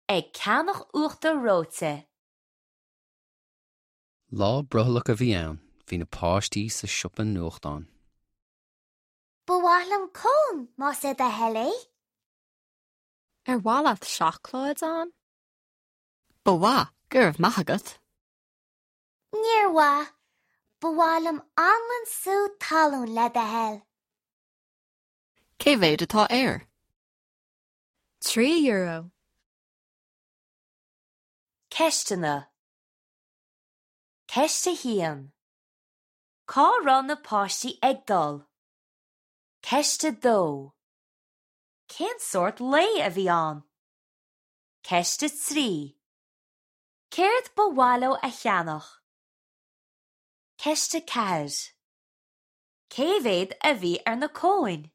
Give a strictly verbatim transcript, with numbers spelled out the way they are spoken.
ag ceannach uachta róte. Lá bruthalach a bhí ann, hí na páistí sa siopa nuachtáin. Bhualam cón más é de helé. Ar bhailad seachláid an? Ba bhá, gurb maithagat. Níorha, bhualam anlan sú talún le de hel. Cé bhéad atá air? Trí euro. Ceistena. Ceiste hían. Cá ran na páistí ag dul. Ceiste dó. Cén sort lé a bhí an? Ceiste trí. Céirt ba bhalo a cheannach. Ceiste ceir. Cé bhéad a bhí ar na cóin?